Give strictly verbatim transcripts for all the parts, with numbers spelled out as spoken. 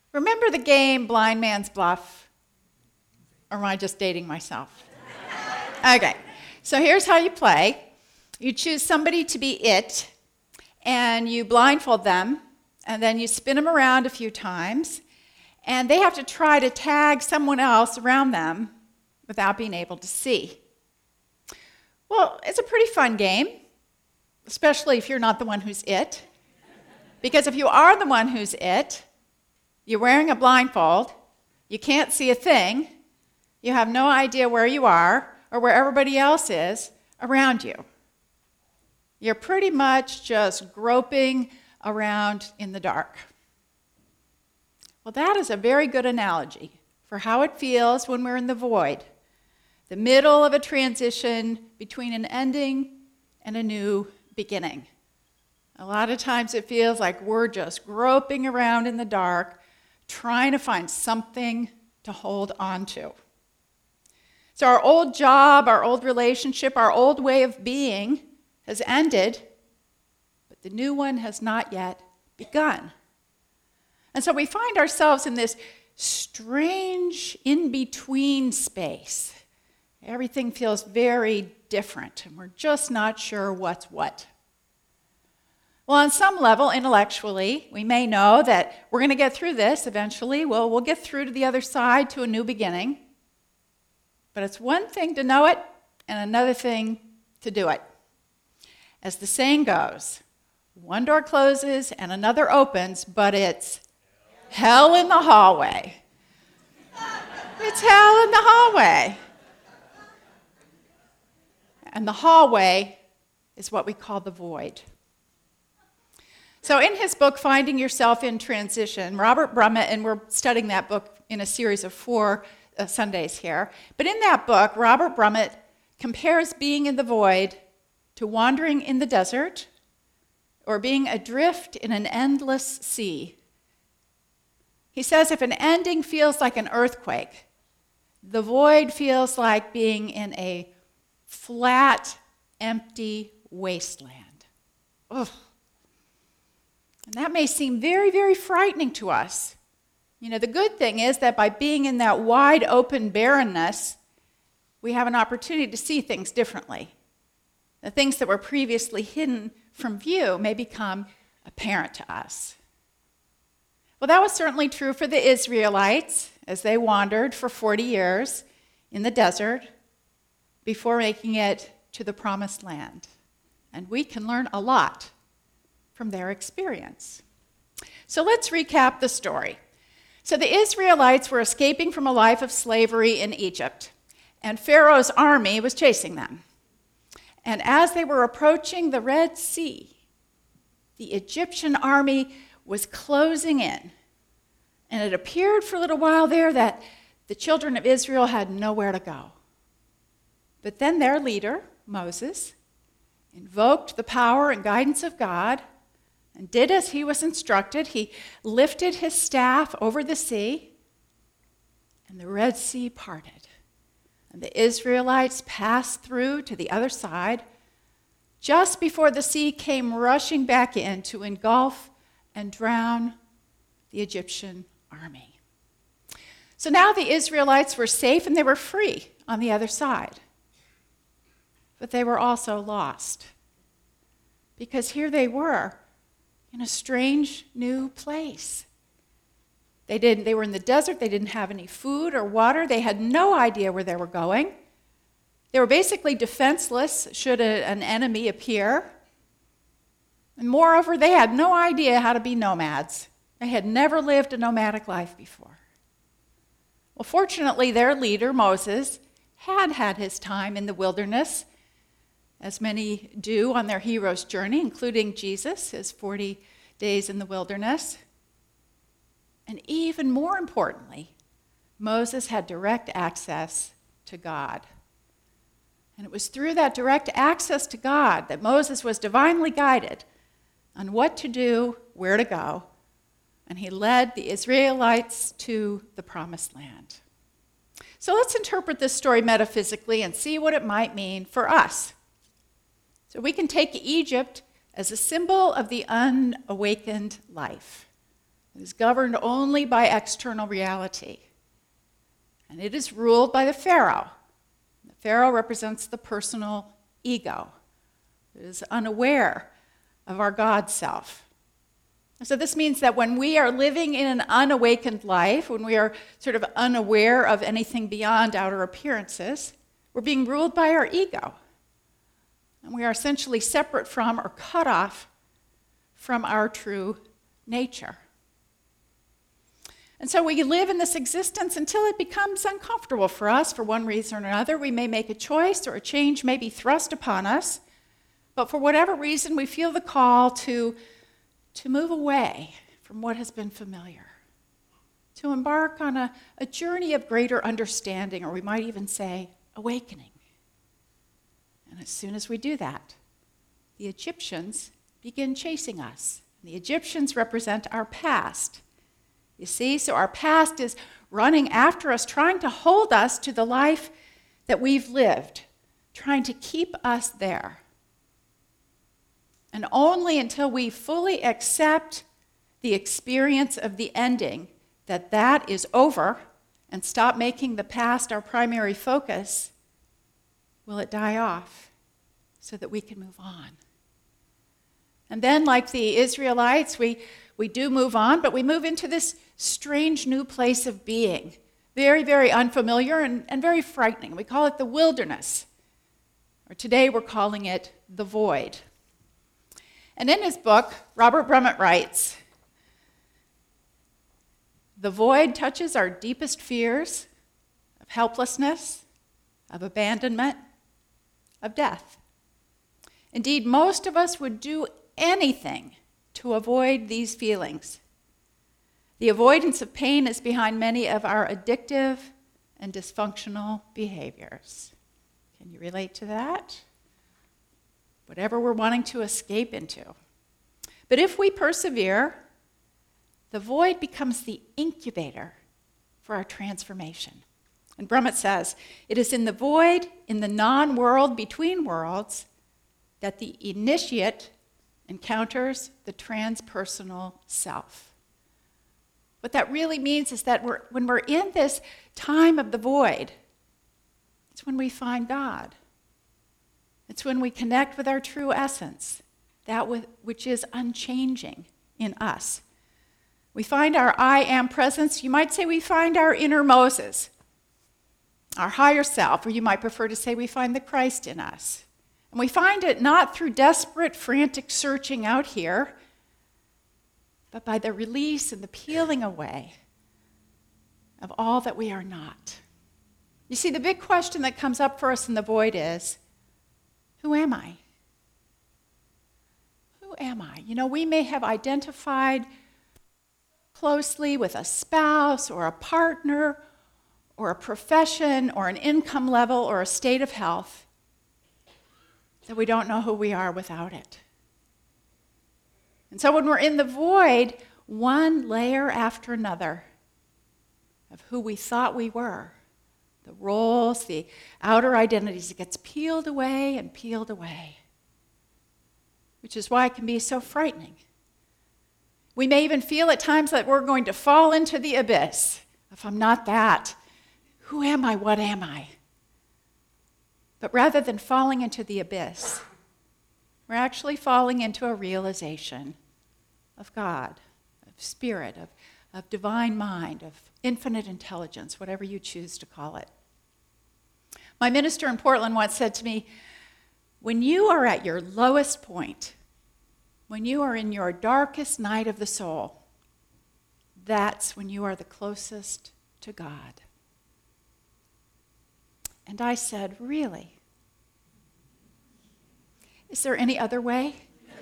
Remember the game Blind Man's Bluff? Or am I just dating myself? Okay, so here's how you play. You choose somebody to be it, and you blindfold them, and then you spin them around a few times, and they have to try to tag someone else around them without being able to see. Well, it's a pretty fun game, especially if you're not the one who's it. Because if you are the one who's it, you're wearing a blindfold, you can't see a thing, you have no idea where you are or where everybody else is around you. You're pretty much just groping around in the dark. Well, that is a very good analogy for how it feels when we're in the void, the middle of a transition between an ending and a new beginning. A lot of times it feels like we're just groping around in the dark, trying to find something to hold on to. So our old job, our old relationship, our old way of being has ended, but the new one has not yet begun. And so we find ourselves in this strange in-between space. Everything feels very different, and we're just not sure what's what. Well, on some level, intellectually, we may know that we're going to get through this eventually. Well, we'll get through to the other side, to a new beginning. But it's one thing to know it, and another thing to do it. As the saying goes, one door closes and another opens, but it's hell in the hallway. It's hell in the hallway. And the hallway is what we call the void. So in his book, Finding Yourself in Transition, Robert Brummett, and we're studying that book in a series of four uh, Sundays here, but in that book, Robert Brummett compares being in the void to wandering in the desert or being adrift in an endless sea. He says if an ending feels like an earthquake, the void feels like being in a flat, empty wasteland. Ugh. And that may seem very, very frightening to us. You know, the good thing is that by being in that wide open barrenness, we have an opportunity to see things differently. The things that were previously hidden from view may become apparent to us. Well, that was certainly true for the Israelites as they wandered for forty years in the desert before making it to the promised land. And we can learn a lot from their experience. So let's recap the story. So the Israelites were escaping from a life of slavery in Egypt, and Pharaoh's army was chasing them. And as they were approaching the Red Sea, the Egyptian army was closing in. And it appeared for a little while there that the children of Israel had nowhere to go. But then their leader, Moses, invoked the power and guidance of God and did as he was instructed. He lifted his staff over the sea, and the Red Sea parted. And the Israelites passed through to the other side just before the sea came rushing back in to engulf and drown the Egyptian army. So now the Israelites were safe and they were free on the other side. But they were also lost, because here they were in a strange new place. They didn't, they were in the desert, they didn't have any food or water, they had no idea where they were going. They were basically defenseless should a, an enemy appear. And moreover, they had no idea how to be nomads. They had never lived a nomadic life before. Well, fortunately, their leader, Moses, had had his time in the wilderness, as many do on their hero's journey, including Jesus, his forty days in the wilderness. And even more importantly, Moses had direct access to God. And it was through that direct access to God that Moses was divinely guided on what to do, where to go, and he led the Israelites to the promised land. So let's interpret this story metaphysically and see what it might mean for us. So we can take Egypt as a symbol of the unawakened life, It is governed only by external reality. And it is ruled by the Pharaoh. The Pharaoh represents the personal ego. It is unaware of our God self. So this means that when we are living in an unawakened life, when we are sort of unaware of anything beyond outer appearances, we're being ruled by our ego. And we are essentially separate from or cut off from our true nature. And so we live in this existence until it becomes uncomfortable for us for one reason or another. We may make a choice or a change may be thrust upon us, but for whatever reason we feel the call to, to move away from what has been familiar, to embark on a, a journey of greater understanding, or we might even say awakening. And as soon as we do that, the Egyptians begin chasing us. The Egyptians represent our past. You see, so our past is running after us, trying to hold us to the life that we've lived, trying to keep us there. And only until we fully accept the experience of the ending, that that is over, and stop making the past our primary focus, will it die off so that we can move on. And then, like the Israelites, we, we do move on, but we move into this strange new place of being, very, very unfamiliar and, and very frightening. We call it the wilderness, or today we're calling it the void. And in his book, Robert Brummett writes, "The void touches our deepest fears of helplessness, of abandonment, of death. Indeed, most of us would do anything to avoid these feelings. The avoidance of pain is behind many of our addictive and dysfunctional behaviors." Can you relate to that? Whatever we're wanting to escape into. But if we persevere, the void becomes the incubator for our transformation. And Brummett says, "It is in the void, in the non-world between worlds, that the initiate encounters the transpersonal self." What that really means is that we're, when we're in this time of the void, it's when we find God. It's when we connect with our true essence, that which is unchanging in us. We find our I am presence. You might say we find our inner Moses, our higher self, or you might prefer to say we find the Christ in us. And we find it not through desperate, frantic searching out here, but by the release and the peeling away of all that we are not. You see, the big question that comes up for us in the void is, who am I? Who am I? You know, we may have identified closely with a spouse or a partner or a profession or an income level or a state of health that we don't know who we are without it. And so when we're in the void, one layer after another of who we thought we were, the roles, the outer identities, it gets peeled away and peeled away, which is why it can be so frightening. We may even feel at times that we're going to fall into the abyss. If I'm not that, who am I? What am I? But rather than falling into the abyss, we're actually falling into a realization of God, of spirit, of, of divine mind, of infinite intelligence, whatever you choose to call it. My minister in Portland once said to me, when you are at your lowest point, when you are in your darkest night of the soul, that's when you are the closest to God. And I said, really? Is there any other way?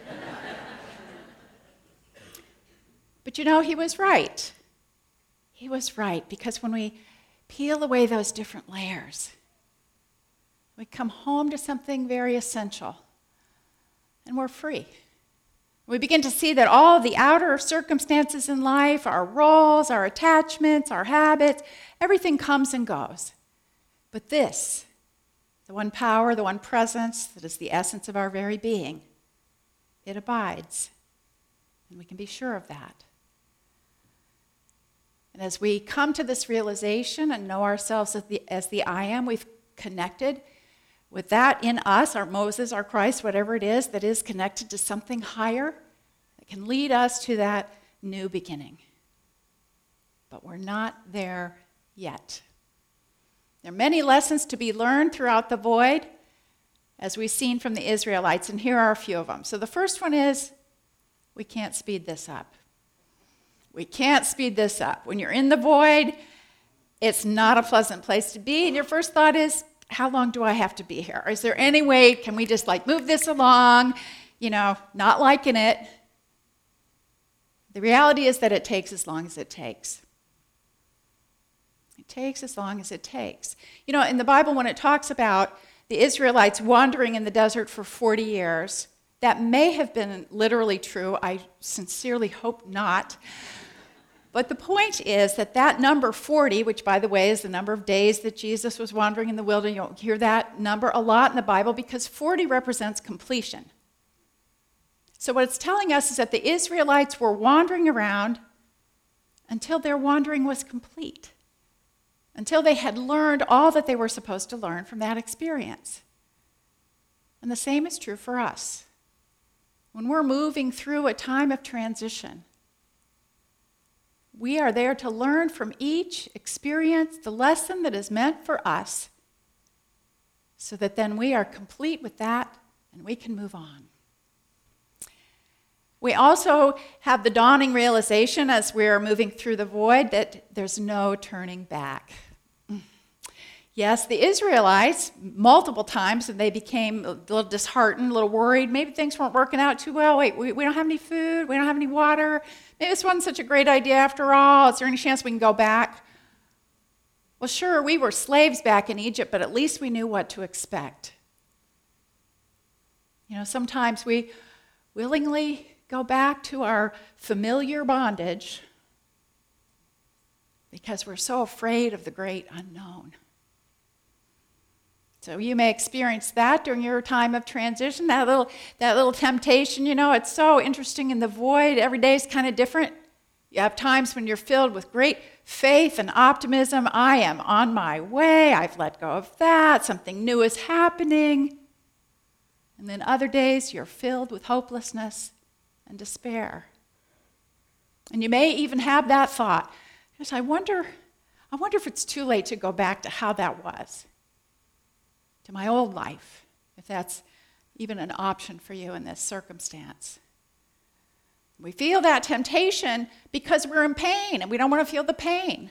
But you know, he was right. He was right, because when we peel away those different layers, we come home to something very essential, and we're free. We begin to see that all the outer circumstances in life, our roles, our attachments, our habits, everything comes and goes. But this, the one power, the one presence that is the essence of our very being, it abides, and we can be sure of that. as we come to this realization and know ourselves as the, as the I am, we've connected with that in us, our Moses, our Christ, whatever it is that is connected to something higher that can lead us to that new beginning. But we're not there yet. There are many lessons to be learned throughout the void, as we've seen from the Israelites, and here are a few of them. So the first one is, we can't speed this up. We can't speed this up. When you're in the void, it's not a pleasant place to be, and your first thought is, how long do I have to be here? Is there any way, can we just like move this along? You know, not liking it. The reality is that it takes as long as it takes. It takes as long as it takes. You know, in the Bible, when it talks about the Israelites wandering in the desert for forty years, that may have been literally true. I sincerely hope not. But the point is that that number forty, which by the way is the number of days that Jesus was wandering in the wilderness, you'll hear that number a lot in the Bible because forty represents completion. So what it's telling us is that the Israelites were wandering around until their wandering was complete, until they had learned all that they were supposed to learn from that experience. And the same is true for us. When we're moving through a time of transition, we are there to learn from each experience the lesson that is meant for us, so that then we are complete with that and we can move on. We also have the dawning realization as we're moving through the void that there's no turning back. Yes, the Israelites, multiple times, and they became a little disheartened, a little worried. Maybe things weren't working out too well. Wait, we, we don't have any food. We don't have any water. Maybe this wasn't such a great idea after all. Is there any chance we can go back? Well, sure, we were slaves back in Egypt, but at least we knew what to expect. You know, sometimes we willingly go back to our familiar bondage because we're so afraid of the great unknown. So you may experience that during your time of transition, that little, that little temptation. You know, it's so interesting in the void. Every day is kind of different. You have times when you're filled with great faith and optimism. I am on my way. I've let go of that. Something new is happening. And then other days you're filled with hopelessness and despair. And you may even have that thought, yes, I wonder, I wonder if it's too late to go back to how that was, to my old life, if that's even an option for you in this circumstance. We feel that temptation because we're in pain and we don't want to feel the pain.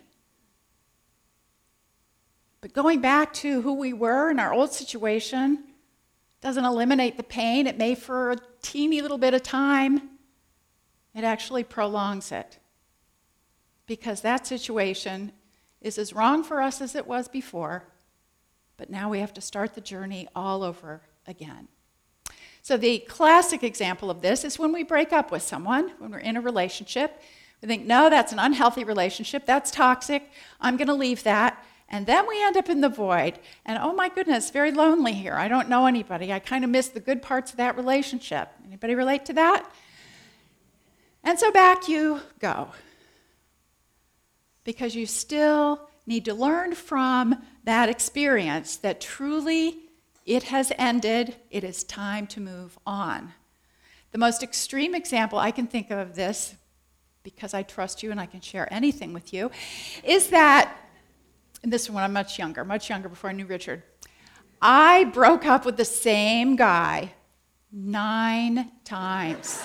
But going back to who we were in our old situation doesn't eliminate the pain. It may for a teeny little bit of time. It actually prolongs it. Because that situation is as wrong for us as it was before, but now we have to start the journey all over again. So the classic example of this is when we break up with someone, when we're in a relationship. We think, no, that's an unhealthy relationship. That's toxic. I'm going to leave that. And then we end up in the void. And oh my goodness, very lonely here. I don't know anybody. I kind of miss the good parts of that relationship. Anybody relate to that? And so back you go. Because you still need to learn from that experience that truly it has ended. It is time to move on. The most extreme example I can think of this, because I trust you and I can share anything with you, is that, and this is when I'm much younger, much younger before I knew Richard, I broke up with the same guy nine times.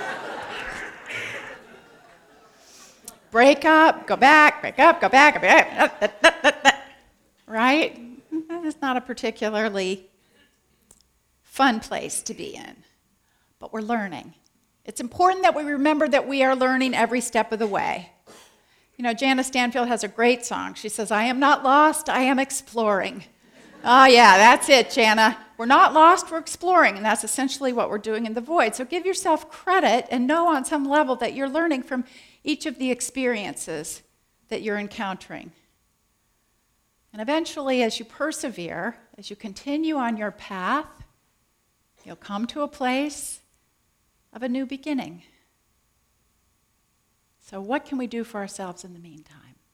Break up, go back, break up, go back, go back, right? It's not a particularly fun place to be in, but we're learning. It's important that we remember that we are learning every step of the way. You know, Janice Stanfield has a great song. She says, I am not lost, I am exploring. Oh yeah, that's it, Jana. We're not lost, we're exploring, and that's essentially what we're doing in the void. So give yourself credit and know on some level that you're learning from each of the experiences that you're encountering. And eventually, as you persevere, as you continue on your path, you'll come to a place of a new beginning. So what can we do for ourselves in the meantime?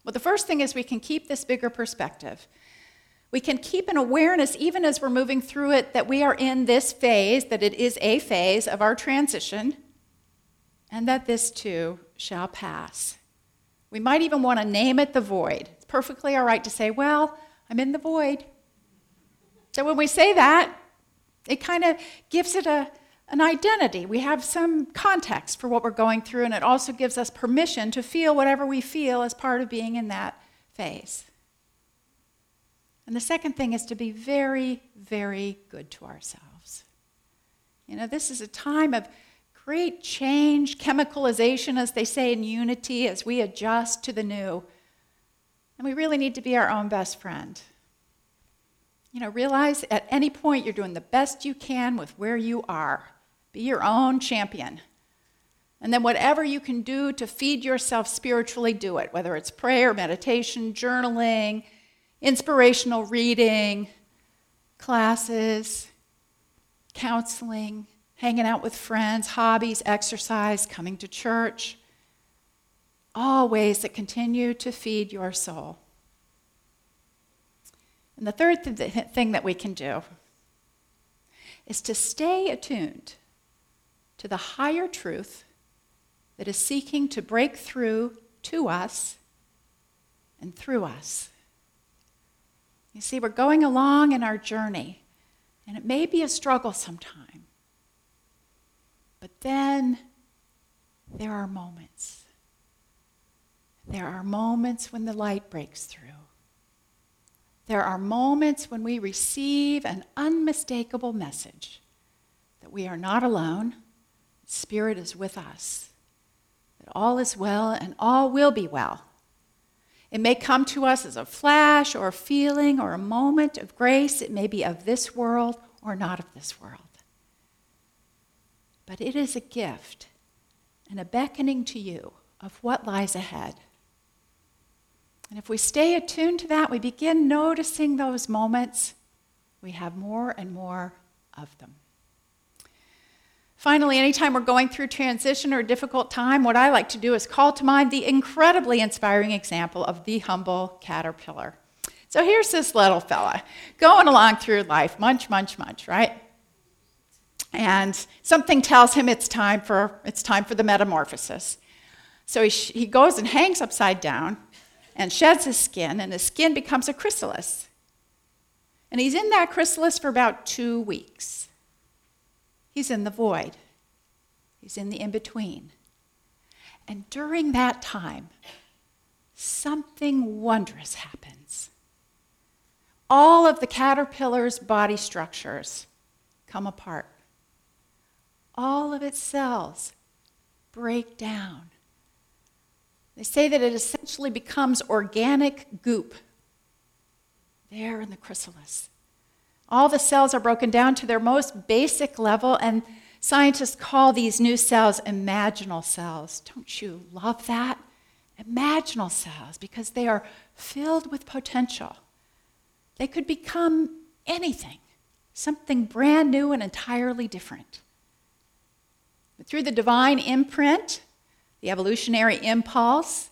Well, the first thing is we can keep this bigger perspective. We can keep an awareness, even as we're moving through it, that we are in this phase, that it is a phase of our transition, and that this too shall pass. We might even want to name it the void. It's perfectly all right to say, well, I'm in the void. So when we say that, it kind of gives it a, an identity. We have some context for what we're going through, and it also gives us permission to feel whatever we feel as part of being in that phase. And the second thing is to be very, very good to ourselves. You know, this is a time of great change, chemicalization, as they say in Unity, as we adjust to the new. And we really need to be our own best friend. You know, realize at any point you're doing the best you can with where you are. Be your own champion. And then whatever you can do to feed yourself spiritually, do it. Whether it's prayer, meditation, journaling, inspirational reading, classes, counseling, hanging out with friends, hobbies, exercise, coming to church. All ways that continue to feed your soul. And the third th- thing that we can do is to stay attuned to the higher truth that is seeking to break through to us and through us. You see, we're going along in our journey, and it may be a struggle sometime. But then there are moments. There are moments when the light breaks through. There are moments when we receive an unmistakable message that we are not alone, Spirit is with us, that all is well and all will be well. It may come to us as a flash or a feeling or a moment of grace. It may be of this world or not of this world. But it is a gift and a beckoning to you of what lies ahead. And if we stay attuned to that, we begin noticing those moments. We have more and more of them. Finally, anytime we're going through transition or a difficult time, what I like to do is call to mind the incredibly inspiring example of the humble caterpillar. So here's this little fella going along through life, munch, munch, munch, right? And something tells him it's time for it's time for the metamorphosis. So he, sh- he goes and hangs upside down and sheds his skin, and his skin becomes a chrysalis. And he's in that chrysalis for about two weeks. He's in the void. He's in the in-between. And during that time, something wondrous happens. All of the caterpillar's body structures come apart. All of its cells break down. They say that it essentially becomes organic goop there in the chrysalis. All the cells are broken down to their most basic level, and scientists call these new cells imaginal cells. Don't you love that? Imaginal cells, because they are filled with potential. They could become anything, something brand new and entirely different. But through the divine imprint, the evolutionary impulse,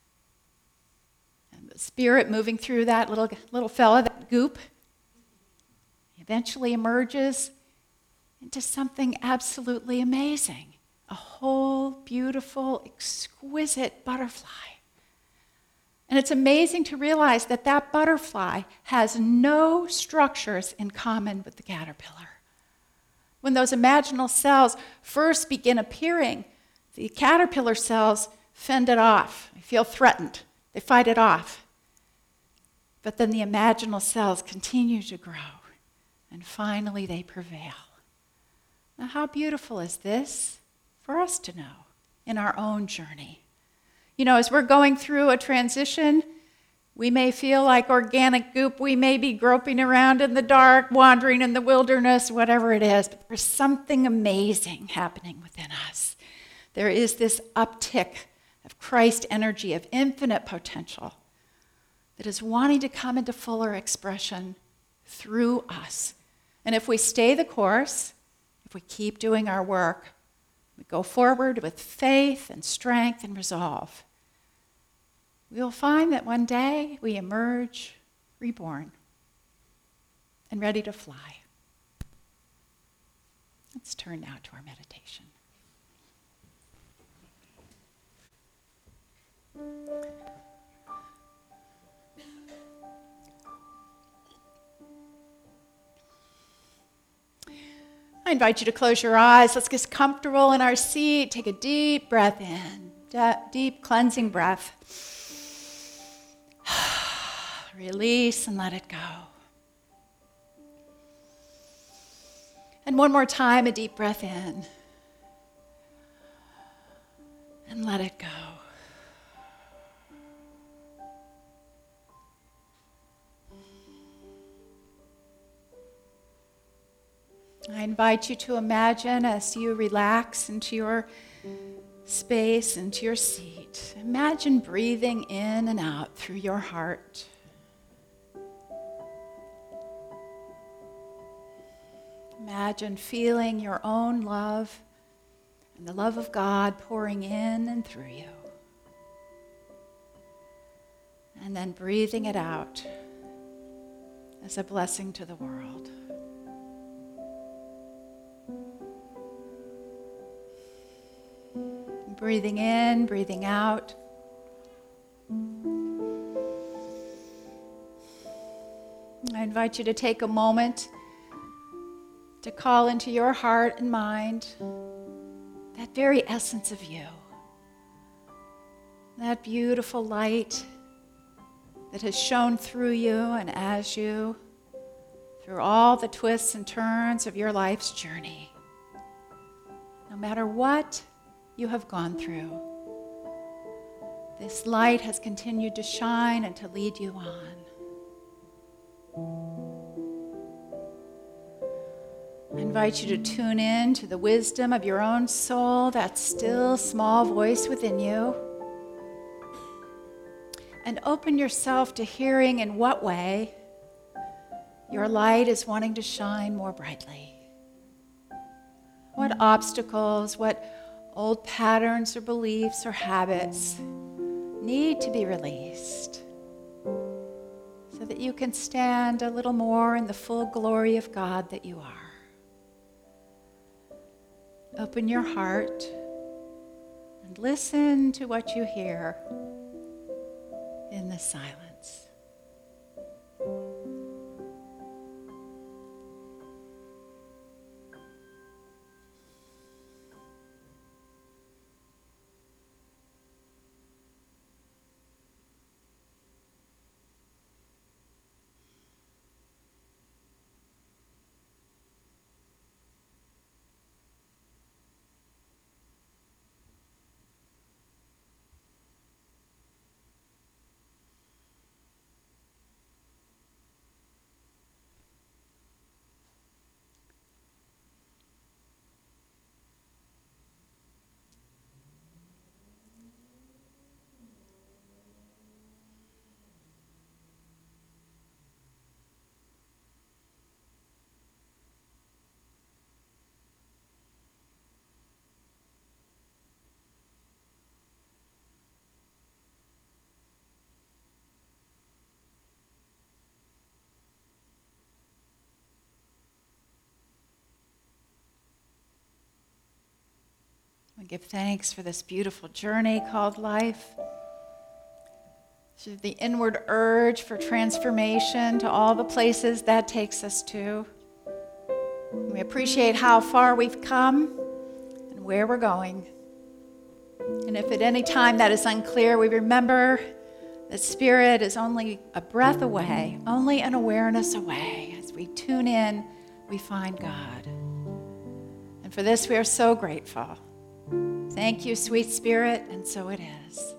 and the spirit moving through that little, little fella, that goop, eventually emerges into something absolutely amazing, a whole, beautiful, exquisite butterfly. And it's amazing to realize that that butterfly has no structures in common with the caterpillar. When those imaginal cells first begin appearing, the caterpillar cells fend it off. They feel threatened. They fight it off. But then the imaginal cells continue to grow. And finally, they prevail. Now, how beautiful is this for us to know in our own journey? You know, as we're going through a transition, we may feel like organic goop. We may be groping around in the dark, wandering in the wilderness, whatever it is. But there's something amazing happening within us. There is this uptick of Christ energy, of infinite potential that is wanting to come into fuller expression through us. And if we stay the course, if we keep doing our work, we go forward with faith and strength and resolve, we will find that one day we emerge reborn and ready to fly. Let's turn now to our meditation. I invite you to close your eyes. Let's get comfortable in our seat. Take a deep breath in, De- deep cleansing breath. Release and let it go. And one more time, a deep breath in. And let it go. I invite you to imagine as you relax into your space, into your seat. Imagine breathing in and out through your heart. Imagine feeling your own love and the love of God pouring in and through you. And then breathing it out as a blessing to the world. Breathing in, breathing out. I invite you to take a moment to call into your heart and mind that very essence of you, that beautiful light that has shone through you and as you, through all the twists and turns of your life's journey. No matter what you have gone through, this light has continued to shine and to lead you on. I invite you to tune in to the wisdom of your own soul, that still small voice within you, and open yourself to hearing in what way your light is wanting to shine more brightly. What obstacles, what old patterns or beliefs or habits need to be released so that you can stand a little more in the full glory of God that you are. Open your heart and listen to what you hear in the silence. We give thanks for this beautiful journey called life, to the inward urge for transformation, to all the places that takes us to. We appreciate how far we've come and where we're going. And if at any time that is unclear, we remember that Spirit is only a breath away, only an awareness away. As we tune in, we find God. And for this, we are so grateful. Thank you, sweet Spirit, and so it is.